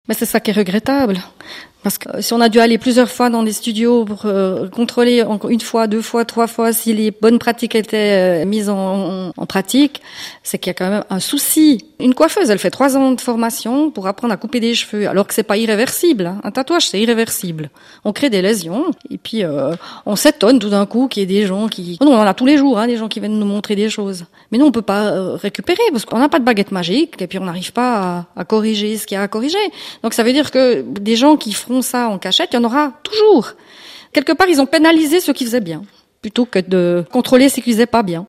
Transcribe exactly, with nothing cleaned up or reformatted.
Mais c'est ça qui est regrettable. Parce que si on a dû aller plusieurs fois dans des studios pour euh, contrôler encore une fois, deux fois, trois fois si les bonnes pratiques étaient euh, mises en, en, en pratique, c'est qu'il y a quand même un souci. Une coiffeuse, elle fait trois ans de formation pour apprendre à couper des cheveux, alors que c'est pas irréversible. Hein. Un tatouage, c'est irréversible. On crée des lésions et puis euh, on s'étonne tout d'un coup qu'il y ait des gens qui... Nous, on en a tous les jours, hein, des gens qui viennent nous montrer des choses. Mais nous, on peut pas euh, récupérer parce qu'on n'a pas de baguette magique et puis on n'arrive pas à, à corriger ce qu'il y a à corriger. Donc ça veut dire que des gens qui feront ça en cachette, il y en aura toujours. Quelque part, ils ont pénalisé ceux qui faisaient bien, plutôt que de contrôler ceux qui faisaient pas bien.